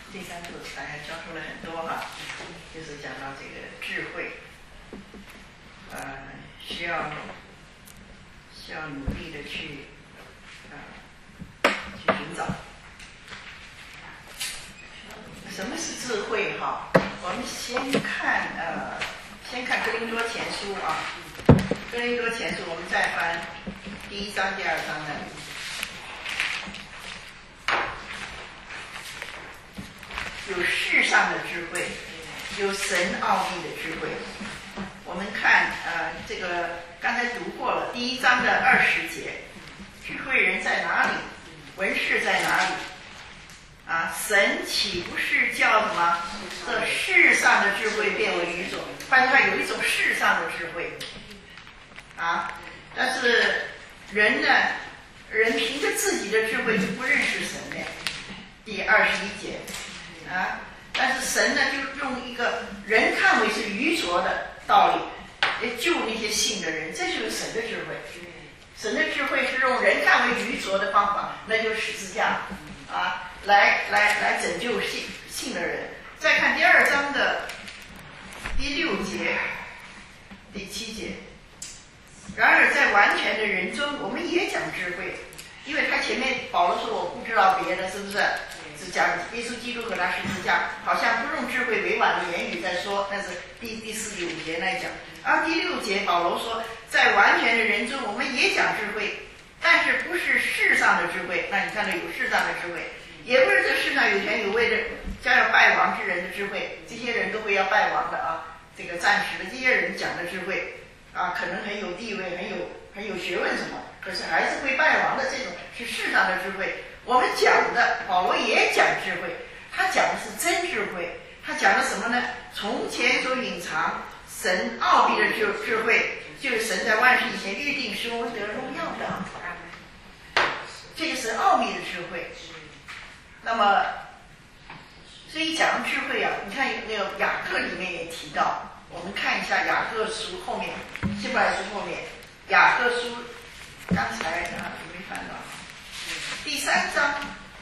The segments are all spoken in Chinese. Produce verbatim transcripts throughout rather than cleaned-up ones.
第三组大家教出了很多哈，就是讲到这个智慧，呃，需要需要努力的去呃去寻找。什么是智慧哈？我们先看呃，先看哥林多前书啊，哥林多前书，我们再翻第一章、第二章的。有世上的智慧，有神奥秘的智慧。我们看呃，这个刚才读过了第一章的二十节，智慧人在哪里？文士在哪里？啊，神岂不是叫什么？这世上的智慧变为愚拙。发现它有一种世上的智慧，啊，但是人呢，人凭着自己的智慧就不认识神的。第二十一节。啊！但是神呢，就用一个人看为是愚拙的道理，救那些信的人，这就是神的智慧。神的智慧是用人看为愚拙的方法，那就是十字架啊，来来来拯救信信的人。再看第二章的第六节、第七节。然而在完全的人中，我们也讲智慧，因为他前面保罗说我不知道别的，是不是？只讲耶稣基督和他十字架，好像不用智慧委婉的言语在说，但是第第四第五节来讲。而第六节保罗说，在完全的人中，我们也讲智慧，但是不是世上的智慧。那你看到有世上的智慧，也不是这世上有权有位的将要败亡之人的智慧，这些人都会要败亡的啊。这个暂时的这些人讲的智慧啊，可能很有地位，很有很有学问什么，可是还是会败亡的，这种是世上的智慧。我们讲的保罗也讲智慧，他讲的是真智慧，他讲的什么呢？从前所隐藏神奥秘的智智慧，就是神在万事以前预定使我们得荣耀的，这个是奥秘的智慧。那么所以讲智慧啊，你看那个雅各里面也提到，我们看一下雅各书后面，希伯来书后面，雅各书刚才啊有没有翻到第三章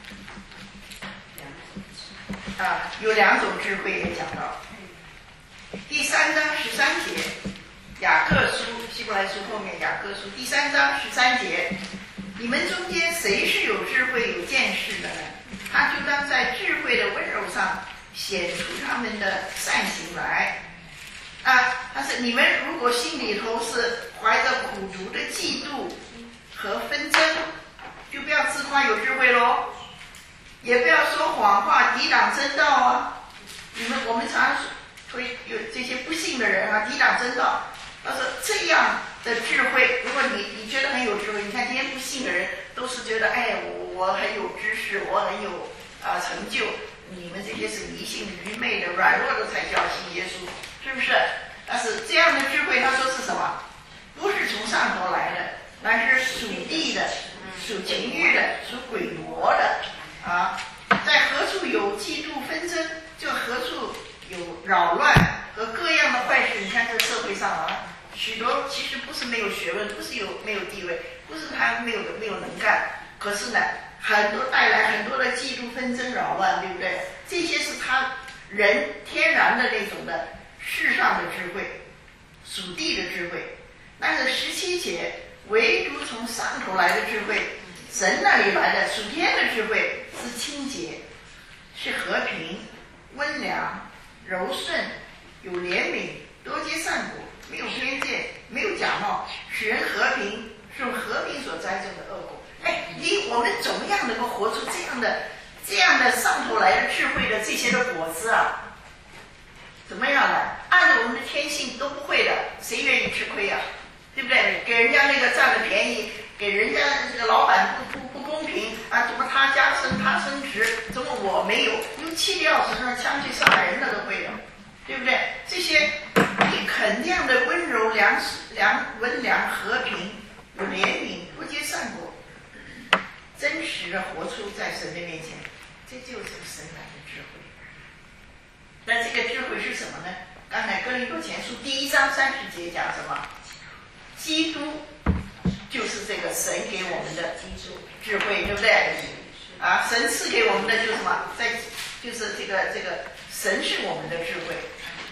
啊，有两种智慧也讲到。第三章十三节，雅各书希伯来书后面雅各书第三章十三节，你们中间谁是有智慧有见识的呢？他就当在智慧的温柔上显出他们的善行来啊。但是你们如果心里头是怀着苦毒的嫉妒和纷争，就不要自夸有智慧咯，也不要说谎话抵挡真道啊。你们我们常会有这些不信的人啊，抵挡真道。但是这样的智慧，如果你你觉得很有智慧，你看今天不信的人都是觉得，哎，我我很有知识，我很有啊、呃、成就。你们这些是迷信、愚昧的、软弱的才叫信耶稣，是不是？但是这样的智慧，他说是什么？不是从上头来的，乃是属地的。属情欲的，属鬼魔的啊，在何处有嫉妒纷争，就何处有扰乱和各样的坏事。你看这个社会上啊，许多其实不是没有学问，不是有没有地位，不是他没有没有能干，可是呢，很多带来很多的嫉妒纷争扰乱，对不对？这些是他人天然的那种的世上的智慧，属地的智慧。但是十七节，唯独从上头来的智慧，神那里来的属天的智慧，是清洁，是和平、温良、柔顺，有怜悯，多结善果，没有偏见，没有假冒，使人和平，是用和平所栽种的恶果。哎，你我们怎么样能够活出这样的、这样的上头来的智慧的这些的果子啊？怎么样呢？按照我们的天性都不会的，谁愿意吃亏啊？对不对？给人家那个占了便宜，给人家这个老板不不不公平啊！怎么他加升他升职，怎么我没有？用气镣使上枪去杀人的都会的，对不对？这些你肯定的温柔、良良、温良、和平、有怜悯、不结善果，真实的活出在神的面前，这就是神来的智慧。那这个智慧是什么呢？刚才哥林多前书第一章三十节讲什么？基督就是这个神给我们的智慧，对不对？啊，神赐给我们的就是什么？在就是这个个这个神是我们的智慧，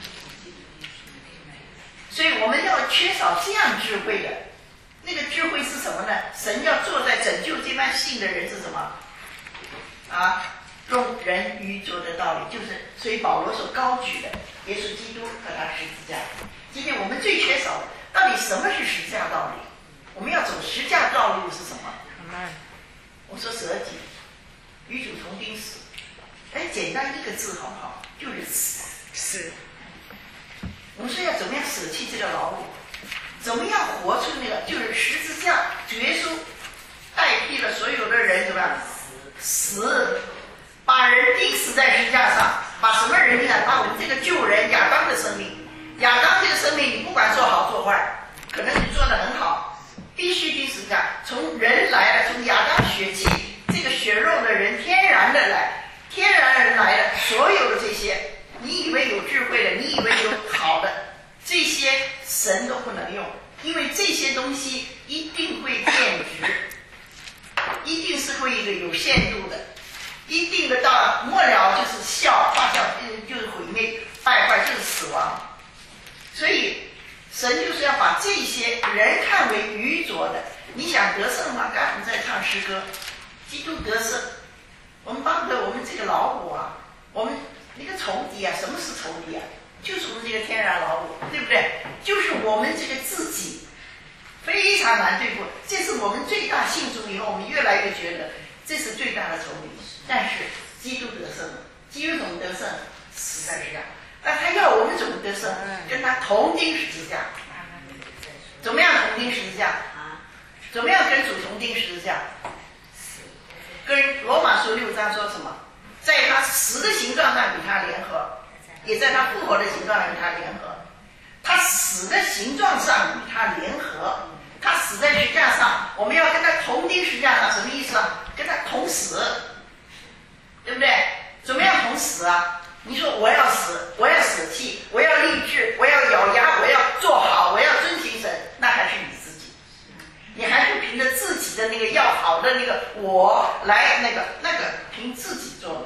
所以我们要缺少这样智慧的。那个智慧是什么呢？神要坐在拯救这般信的人是什么？啊，用人愚拙的道理，就是所以保罗所高举的耶稣基督和他十字架。今天我们最缺少的，到底什么是十字架道理？我们要走十字架道路是什么？我说舍己，与主同钉死。哎，简单一个字好不好？就是死。 是。 我们说要怎么样舍弃这个劳碌？怎么样活出那个？就是十字架，主耶稣代替了所有的人，怎么样？死，把人钉死在十字架上，把什么人呢？把我们这个旧人亚当的生命。亚当这个生命，你不管做好做坏，可能你做得很好，必须钉十字架。从人来了，从亚当血气这个血肉的人，天然的来，天然而来的所有的这些，你以为有智慧的，你以为有好的，这些神都不能用，因为这些东西一定会变质，一定是会一个有限度的，一定的到末了就是笑发笑，就是毁灭败坏，就是死亡。所以神就是要把这些人看为愚拙的。你想得胜吗？刚才我们在唱诗歌，基督得胜，我们巴不得我们这个老虎啊，我们那个仇敌啊，什么是仇敌啊？就是我们这个天然老虎，对不对？就是我们这个自己非常难对付，这是我们最大信主以后，我们越来越觉得这是最大的仇敌。但是基督得胜了，基督怎么得胜？死在十字架。那他要我们怎么得胜？跟他同钉十字架。怎么样同钉十字架？怎么样跟主同钉十字架？跟罗马书六章说什么？在他死的形状上与他联合，也在他复活的形状上与他联合。他死的形状上与他联合，他死在十字架上，我们要跟他同钉十字架上，什么意思啊？跟他同死，对不对？怎么样同死啊？你说我要死，我要舍弃，我要立志，我要咬牙，我要做好，我要遵行神，那还是你自己，你还是凭着自己的那个要好的那个我来那个那个凭自己做的。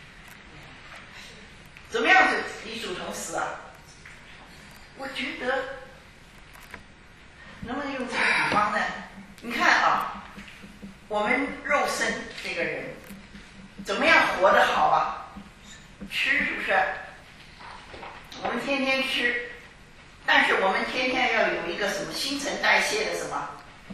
怎么样子与主同死啊？我觉得能不能用这个比方呢？你看啊，我们肉身这个人怎么样活得好啊？吃是不是？我们天天吃，但是我们天天要有一个什么新陈代谢的什么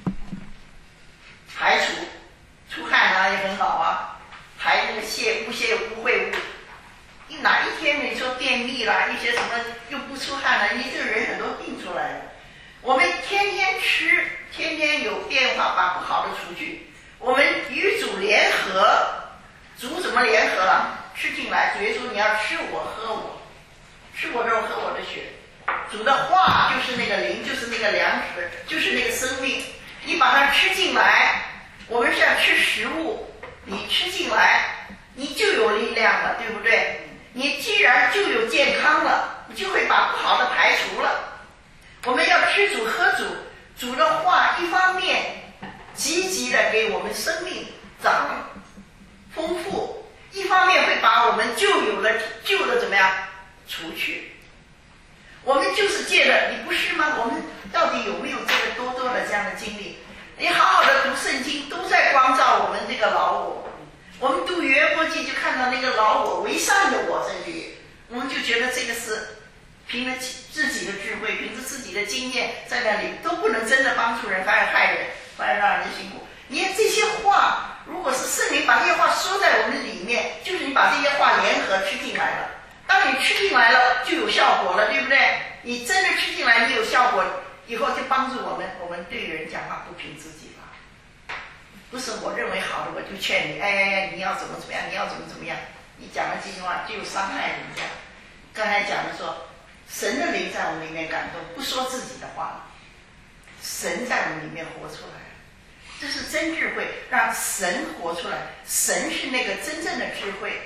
排除，出汗啊也很好啊，排那个泄污泄污秽物。你哪一天你说便秘啦，一些什么又不出汗了，你这个人很多病出来了。我们天天吃，天天有变化，把不好的除去。我们与主联合，主怎么联合啊？吃进来，主耶稣你要吃我喝我，吃我肉喝我的血。主的话就是那个灵，就是那个粮食，就是那个生命。你把它吃进来，我们是要吃食物，你吃进来，你就有力量了，对不对？你既然就有健康了，你就会把不好的排除了。我们要吃主喝主，主的话一方面积极的给我们生命长丰富，一方面会把我们旧有的旧的怎么样除去。我们就是借着，你不是吗？我们到底有没有这个多多的这样的经历？你好好的读圣经，都在光照我们这个老我。我们读约伯记就看到那个老我为善的我在这里，我们就觉得这个是凭着自己的智慧，凭着自己的经验在那里都不能真的帮助人，反而害人，反而让人辛苦。你看这些话，如果是圣灵把这些话说在我们里面，就是你把这些话联合吃进来了。当你吃进来了，就有效果了，对不对？你真的吃进来，你有效果，以后就帮助我们，我们对人讲话不凭自己了。不是我认为好的，我就劝你，哎，你要怎么怎么样，你要怎么怎么样。你讲了这句话就有伤害人家。刚才讲的说，神的灵在我们里面感动，不说自己的话，神在我们里面活出来。这是真智慧，让神活出来。神是那个真正的智慧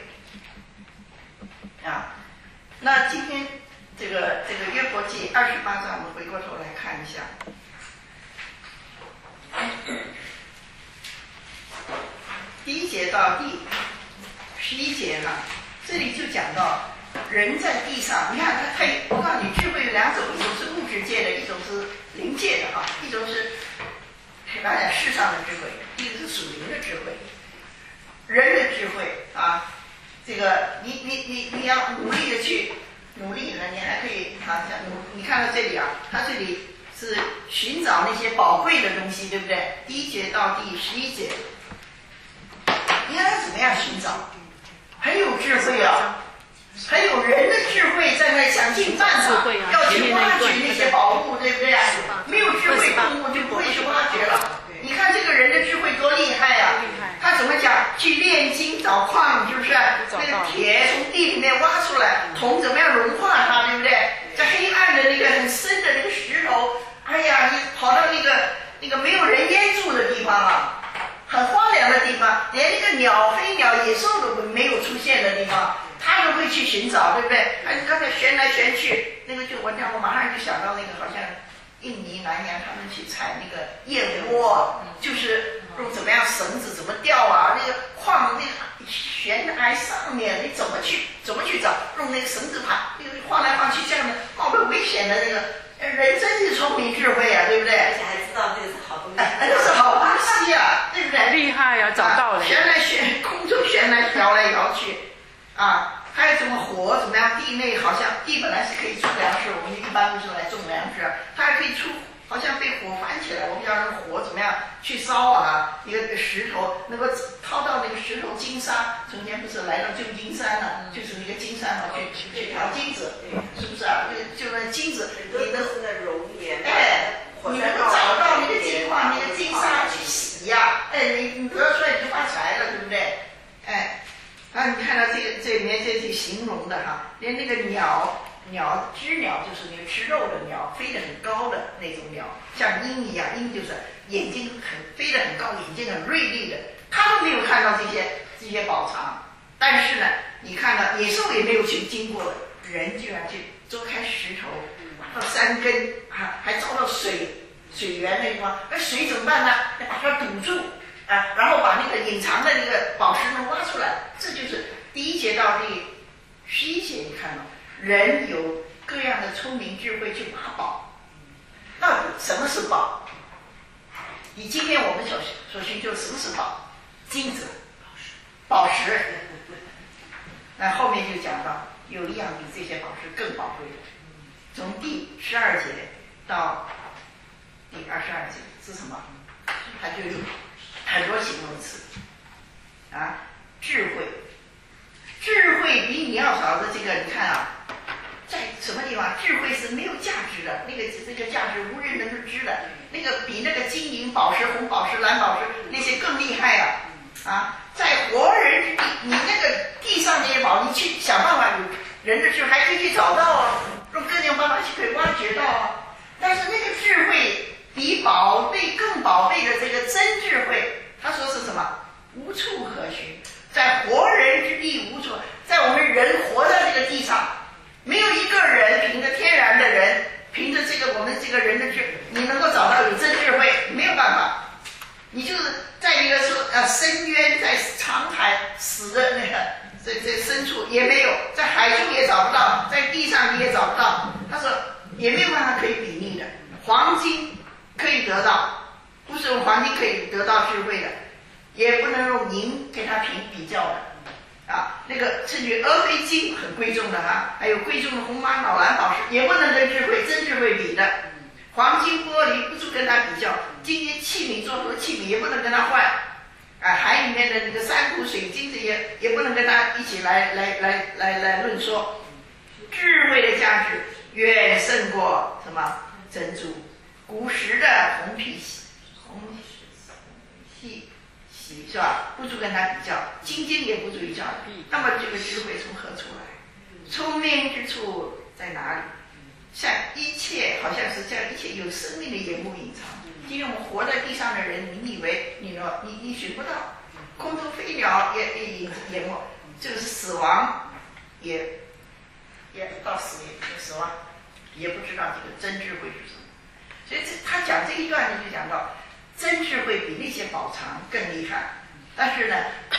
啊。那今天这个这个约伯记二十八章，我们回过头来看一下。第一节到第十一节呢， 这里就讲到人在地上，你看他他，我告诉你，智慧有两种，一种是物质界的，一种是灵界的哈，一种是大家世上的智慧，一个是属灵的智慧，人的智慧啊，这个你你你你要努力的去努力呢，你还可以啊，像你看到这里啊，他这里是寻找那些宝贵的东西，对不对？第一节到第十一节，你看他怎么样寻找？很有智慧啊，很有人的智慧，在那想尽办法要去挖掘那些宝物，对不对啊？没有智慧动物就不会去挖掘了。你看这个人的智慧多厉害呀、啊！他怎么讲？去炼金找矿，是不是？那个铁从地里面挖出来，铜怎么样融化它，对不对？在黑暗的那个很深的那个石头，哎呀，你跑到那个那个没有人烟住的地方啊。很荒凉的地方，连那个鸟、飞鸟、野兽都没有出现的地方，他都会去寻找，对不对？啊，你刚才旋来旋去，那个就我讲，我马上就想到那个好像印尼南洋他们去采那个燕窝，就是用怎么样绳子怎么吊啊，那个矿那个悬崖上面，你怎么去怎么去找？用那个绳子爬，那个晃来晃去，这样的冒着危险的那个。人真是聪明智慧啊，对不对？ 而且还知道这个是好东西， 哎，这是好东西啊，对不对？ 厉害呀、啊，找到了、啊。 旋来旋，空中旋来摇来摇去，啊，还有怎么火怎么样？地内好像地本来是可以种粮食，我们一般不是来种粮食，它还可以出，好像被火翻起来，我们要让火怎么样去烧啊？一个石头能够掏到那个石头金沙，从前不是来到旧金山了、啊，就是那个金山嘛，去去淘金子，是不是啊？就那金子，你的是那熔岩， 哎，你能够找到那个金矿、那个金沙去洗呀、啊，哎，你你得出来你就发财了，对不对？哎，啊，你看到这个这里面这些形容的哈，连那个鸟鸟知鸟就是那个吃肉的鸟，飞得很高的那种鸟，像鹰一样，鹰就是眼睛很飞得很高，眼睛很锐利的，它都没有看到这些这些宝藏，但是呢，你看到野兽也没有去经过的，人居然去凿开石头。到山根啊，还遭到水水源那地方，那水怎么办呢？要把它堵住啊，然后把那个隐藏的那个宝石能挖出来。这就是第一节到第十一节，你看到人有各样的聪明智慧去挖宝。到底什么是宝？以今天我们所所寻求什么是宝？金子、宝石。那后面就讲到有一样比这些宝石更宝贵的。从第十二节到第二十二节是什么？它就有很多形容词啊，智慧，智慧比你要找的这个，你看啊，在什么地方？智慧是没有价值的，那个这个价值无人能够知的，那个比那个金银宝石、红宝石、蓝宝石那些更厉害啊！啊，在活人之地，你那个地上那些宝，你去想办法，有人的智慧还可以去找到啊。用各种办法去可以挖掘到啊，但是那个智慧比宝贝更宝贝的这个真智慧，他说是什么？无处可寻，在活人之地无处，在我们人活在这个地上，没有一个人凭着天然的人，凭着这个我们这个人的智，你能够找到有真智慧，没有办法。你就是在一个说呃深渊，在长海死的那个。在在深处也没有，在海中也找不到，在地上你也找不到。他说也没有办法可以比拟的。黄金可以得到，不是用黄金可以得到智慧的，也不能用银给它平比较的啊。那个甚至俄非金很贵重的哈、啊，还有贵重的红玛瑙蓝宝石，也不能跟智慧真智慧比的。黄金玻璃不足跟它比较，金银器皿做出的器皿也不能跟它换。啊，海里面的那个珊瑚、水晶这些也不能跟它一起来来来来来论说。智慧的价值远胜过什么珍珠、古时的红皮细、红细细是吧？不足跟它比较，金晶也不足以较。那么这个智慧从何处来？聪明之处在哪里？像一切好像是像一切有生命的眼目隐藏。今天我们活在地上的人，你以为你呢？你你寻不到，空中飞鸟也也也淹没，这个是死亡，也也到死也死亡，也不知道这个真智慧是什么。所以这他讲这一段呢，就讲到真智慧比那些宝藏更厉害。但是呢，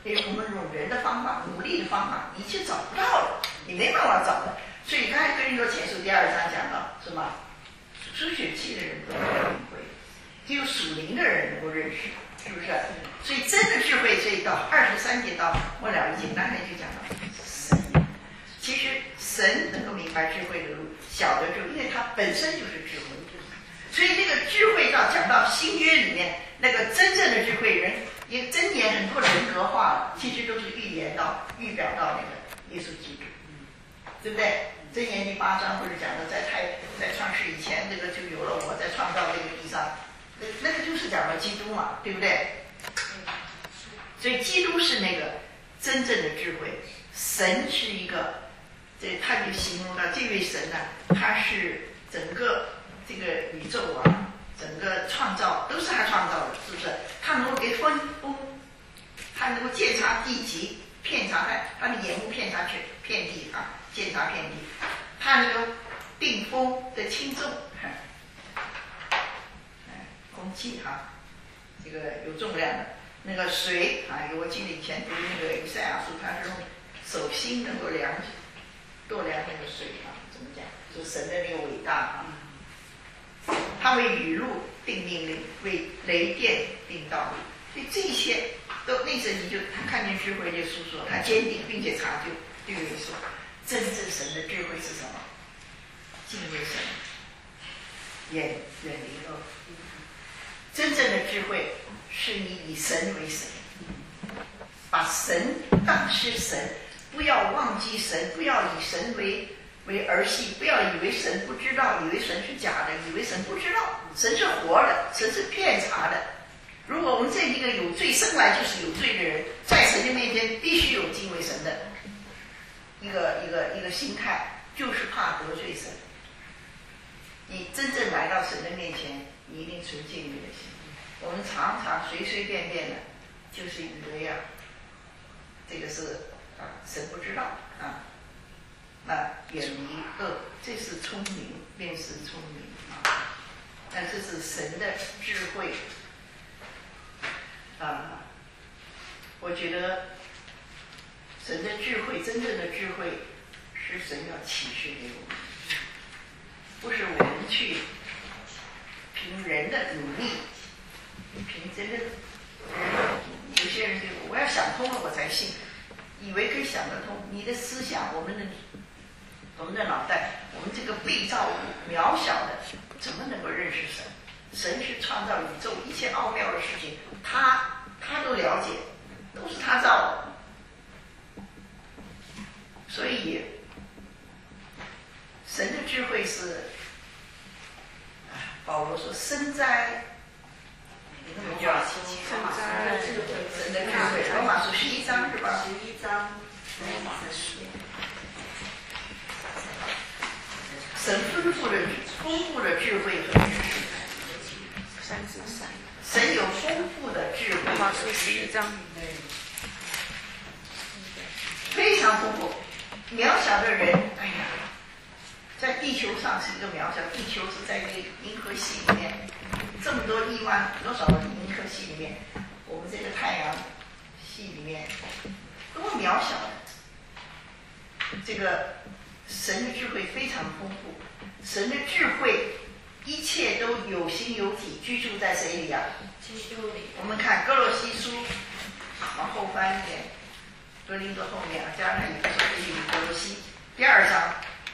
因为我们用人的方法、努力的方法，你就找不到了，你没办法找的。所以刚才哥林多前书第二章讲到什么？属血气的人不能领会，只有属灵的人能够认识，是不是？所以真的智慧，这一到二十三节到末了一节，刚才就讲到神。其实神能够明白智慧的路，晓得智慧，因为它本身就是智慧。所以那个智慧到讲到新约里面，那个真正的智慧人，也箴言很多人格化，其实都是预言到、预表到那个耶稣基督，对不对？箴言第八章不是讲的，在太在创世以前，那个就有了我在创造这个地上，那那个就是讲到基督嘛，对不对？所以基督是那个真正的智慧，神是一个，这他就形容到这位神呢、啊，他是整个这个宇宙啊，整个创造都是他创造的，是不是？他能够给分布，他能够鉴察地极，遍察他他的眼目遍察全遍地啊，鉴察遍地，他能够定风的轻重，哎，空气哈、啊，这个有重量的。那个水啊，我记得以前读那个以赛亚书，他是用手心能够量度量那个水啊，怎么讲？就神的那个伟大啊。他为雨露定命令，为雷电定道路。所以这些都那时你就他看见智慧就诉说，他坚定并且察究，对不对？说真正神的智慧是什么？敬畏神，远远离恶。真正的智慧是你以神为神，把神当是神，不要忘记神，不要以神为为儿戏，不要以为神不知道，以为神是假的，以为神不知道，神是活的，神是遍察的。如果我们这一个有罪生来就是有罪的人，在神的面前必须有敬畏神的一个一个一个心态，就是怕得罪神。你真正来到神的面前，你一定存敬畏的心。我们常常随随便便的，就是以为啊，这个是啊神不知道啊，那远离恶，这是聪明，便是聪明啊。但这是神的智慧啊，我觉得神的智慧，真正的智慧是神要启示给我们，不是我们去凭人的努力。凭真的，有些人就我要想通了我才信，以为可以想得通。你的思想，我们的我们的脑袋，我们这个被造物渺小的，怎么能够认识神？神是创造宇宙一切奥妙的事情，他他都了解，都是他造的。所以，神的智慧是，保罗说深哉。那么叫神的智慧，神的智慧。罗马书十一章是吧？ 十一章， 罗马书。神丰富的丰富的智慧和知识。 三十三。 神有丰富的智慧。 罗马书十一章。 非常丰富。渺小的人，哎呀，在地球上是一个渺小，地球是在这个银河系里面。这么多亿万多少个银河系里面，我们这个太阳系里面多么渺小的，这个神的智慧非常丰富，神的智慧一切都有形有体，居住在谁里啊？ 基督里。 我们看哥罗西书，往后翻一点，哥林多后面啊，加上一个腓立比、哥罗西第二章。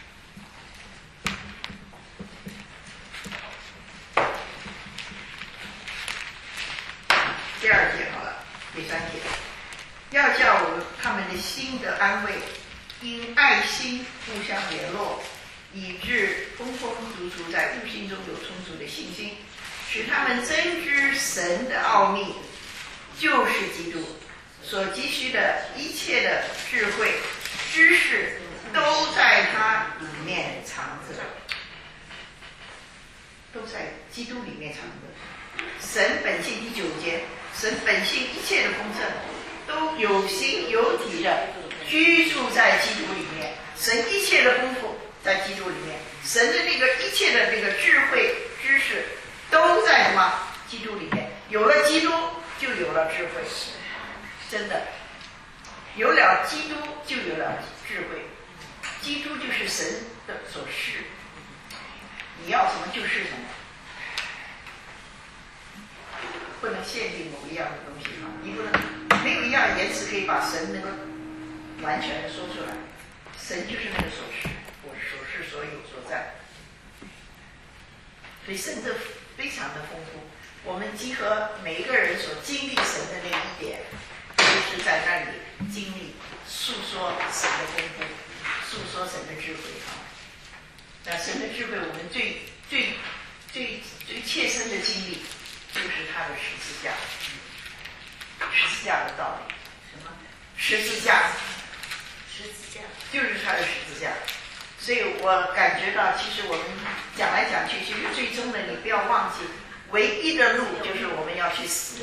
第二节好了，第三节，要叫我他们的心得安慰，因爱心互相联络，以致丰丰足足在悟性中有充足的信心，使他们真知神的奥秘，就是基督所急需的一切的智慧、知识，都在他里面藏着，都在基督里面藏着。神本性第九节。神本性一切的丰盛，都有形有体的居住在基督里面。神一切的丰富在基督里面，神的那个一切的那个智慧知识都在什么？基督里面。有了基督，就有了智慧。真的， 有了基督就有了智慧，基督就是神的所示，你要什么就是什么，不能限定某一样的东西啊！你不能没有一样言辞可以把神能够完全的说出来，神就是那个所示，我所示所有所在，所以神的非常的丰富。我们集合每一个人所经历神的那一点，就是在那里经历诉说神的丰富，诉说神的智慧啊。那神的智慧，我们最最最最切身的经历，就是他的十字架，十字架的道理。什么？十字架， 十字架就是他的十字架。所以我感觉到，其实我们讲来讲去，其实最终的你不要忘记，唯一的路就是我们要去死。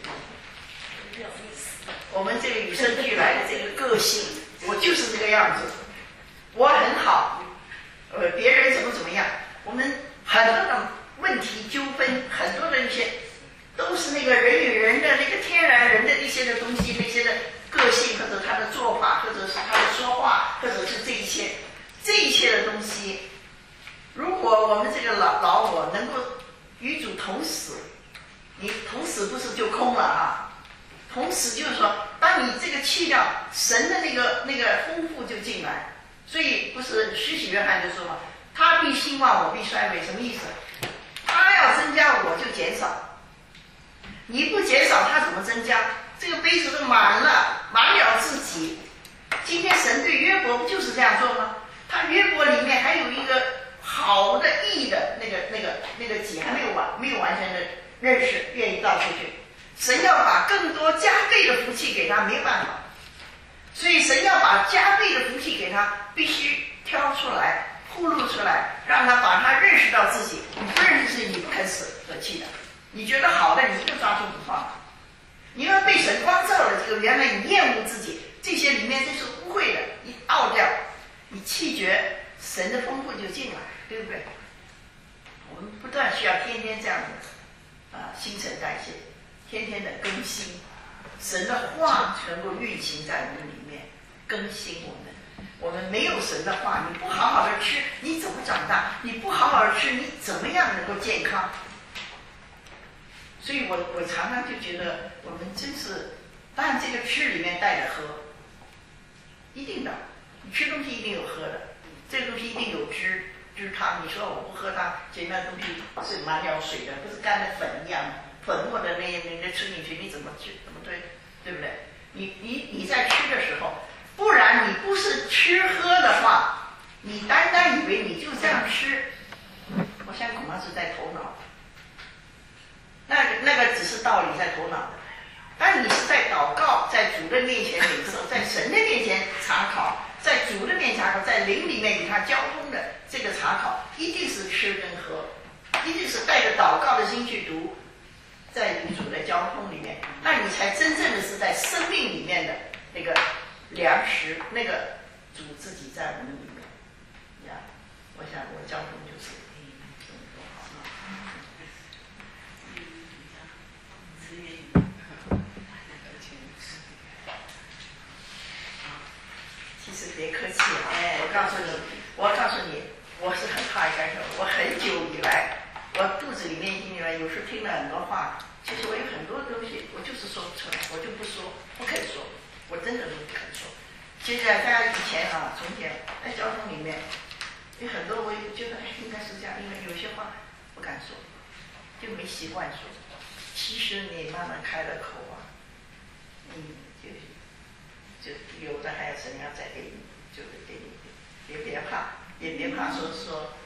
我们这个与生俱来的这个个性，我就是这个样子，我很好，呃，别人怎么怎么样，我们很多的问题纠纷，很多的一些，都是那个人与人的那个天然人的一些的东西，那些的个性，或者他的做法，或者是他的说话，或者是这一切，这一切的东西，如果我们这个老老我能够与主同死，你同死不是就空了啊？同时就是说，当你这个去掉神的那个那个丰富就进来，所以不是施洗约翰就说嘛，他必兴旺，我必衰微，什么意思？他要增加，我就减少。你不减少，他怎么增加？这个杯子都满了，满了自己。今天神对约伯不就是这样做吗？他约伯里面还有一个好的义的那个那个那个己还没有完没有完全的认识，愿意倒出去。神要把更多加倍的福气给他，没有办法，所以神要把加倍的福气给他，必须挑出来、铺露出来，让他把他认识到自己。你不认识自己，你不肯舍舍弃的。你觉得好的，你就抓住不放。你要被神光照了，这个原来你厌恶自己，这些里面这是污秽的，你倒掉，你弃绝，神的丰富就进来，对不对？我们不断需要天天这样的啊，新陈代谢。天天的更新，神的话能够运行在我们里面，更新我们。我们没有神的话，你不好好的吃，你怎么长大？你不好好的吃，你怎么样能够健康？所以我我常常就觉得，我们真是，当然这个吃里面带着喝，一定的，你吃东西一定有喝的，这个东西一定有汁汁汤。你说我不喝汤，其实那东西是满了水的，不是干的粉一样。粉或者那那那吃进去，你怎么吃怎么对，对不对？你你你在吃的时候，不然你不是吃喝的话，你单单以为你就这样吃，我想恐怕是在头脑。那个那个只是道理在头脑的，但你是在祷告，在主的面前领受，在神的面前查考，在主的面前查考，在灵里面与他交通的这个查考，一定是吃跟喝，一定是带着祷告的心去读。在与主的交通里面，那你才真正的是在生命里面的那个粮食，那个主自己在我们里面呀。我想我交通就是这么多好吗？其实别客气啊，哎，我告诉你，我告诉你，我是很怕干涉，我很久以来。我肚子里面心里面有时候听了很多话，其实我有很多东西我就是说不出来，我就不说，不肯说，我真的都不肯说。其实大家以前啊，从前在交通里面有很多，我也觉得哎应该是这样，因为有些话不敢说，就没习惯说。其实你慢慢开了口啊，嗯，就就有的还有神要再给你，就会给你，也别怕，也别怕说说。